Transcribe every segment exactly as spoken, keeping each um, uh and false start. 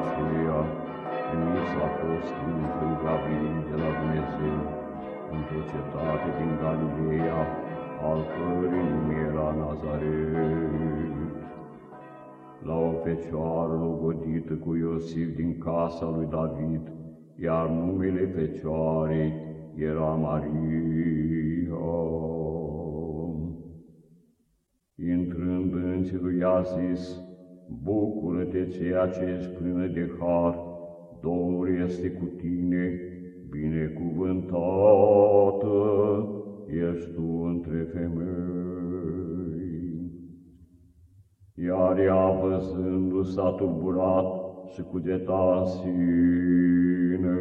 aceea, trimis a fost Îngerul Gabriel de la Dumnezeu într-o cetate din Galileea, al cărui nume era Nazaret, la o fecioară logodită cu Iosif din casa lui David, iar numele fecioarei era Maria. Intrând îngerul i-a zis: bucură-te, ceea ce ești plină de har, Domnul este cu tine, binecuvântată ești tu între femei. Iar ea, văzându, s-a tulburat și cugeta în sine: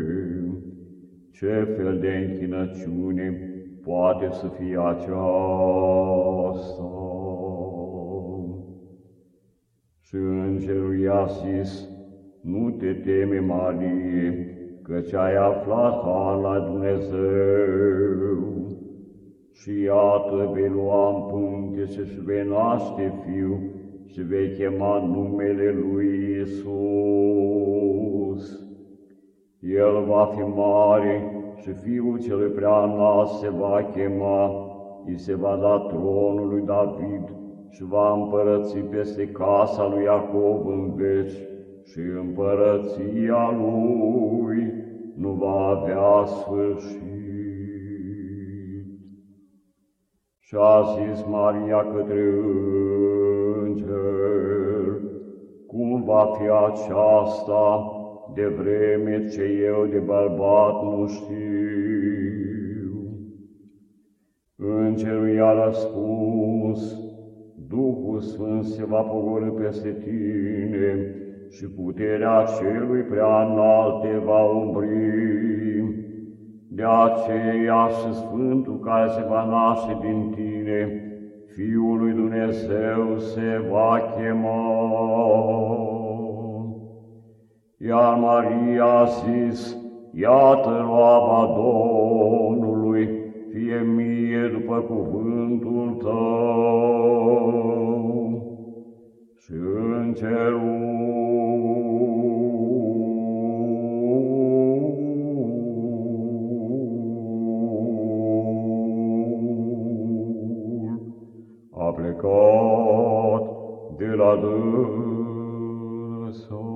ce fel de închinăciune poate să fie aceasta? Și îngerul i-a zis: nu te teme, Marie, căci ai aflat har la Dumnezeu. Și iată, vei lua în pântece și vei naște fiu și vei chema numele lui Iisus. El va fi mare și fiul celui preaînalt se va chema, îi se va da tronul lui David și va împărăți peste casa lui Iacov în veci, și împărăția lui nu va avea sfârșit. Și-a zis Maria către înger: cum va fi aceasta, de vreme ce eu de bărbat nu știu? Îngerul i-a răspuns: Duhul Sfânt se va pogorî peste tine și puterea Celui Preaînalt te va umbri. De aceea și Sfântul care se va naște din tine, Fiul lui Dumnezeu se va chema. Iar Maria a zis: iată roaba Domnului, fie mie după cuvântul tău. Și îngerul a plecat de la dânsa.